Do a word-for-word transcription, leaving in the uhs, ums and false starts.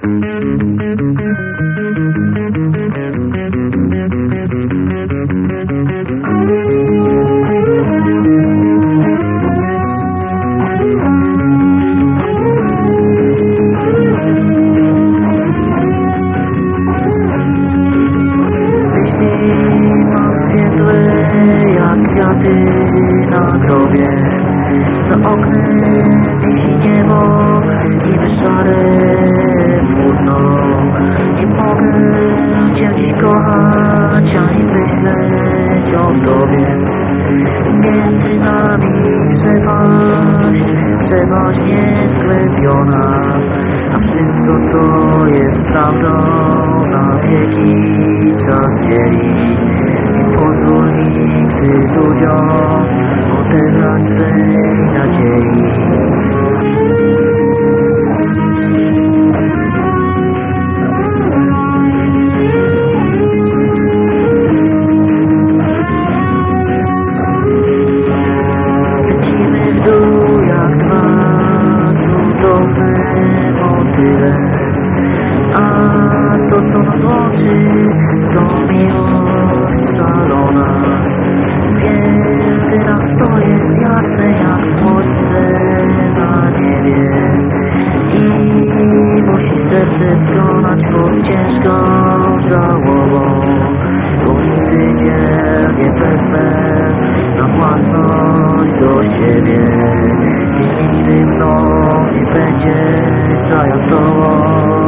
Kwiaty na grobie, za oknem wisi niebo, niby szare płótno. Nie mogę Cię dziś kochać, ani myśleć o Tobie. Między nami przepaść, przepaść niesklepiona, a wszystko co jest prawdą na wieki czas dzieli. Pozwól nigdy ludziom odebrać swej nadziei. Lecimy w dół jak dwa cudowne motyle, a to co nas łączy to miłość szalona. Wiem, teraz to jest jasne jak słońce na niebie i musi serce skonać pod ciężką żałobą, bo nigdy Cię nie wezmę na własność do siebie i nigdy mną nie będzie zajadową.